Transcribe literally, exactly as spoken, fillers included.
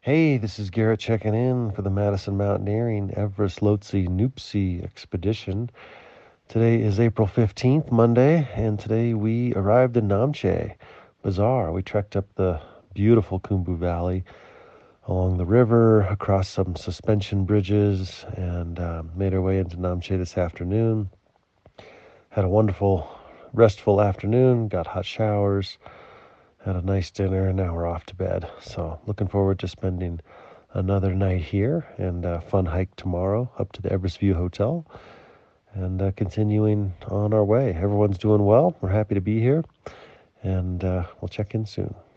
Hey, this is Garrett checking in for the Madison Mountaineering Everest Lhotse Noopse expedition. Today is April fifteenth, Monday, and today we arrived in Namche Bazaar. We trekked up the beautiful Khumbu Valley along the river, across some suspension bridges, and uh, made our way into Namche this afternoon. Had a wonderful, restful afternoon, got hot showers, had a nice dinner, and now we're off to bed. So looking forward to spending another night here and a fun hike tomorrow up to the Everest View Hotel and uh, continuing on our way. Everyone's doing well. We're happy to be here, and uh, we'll check in soon.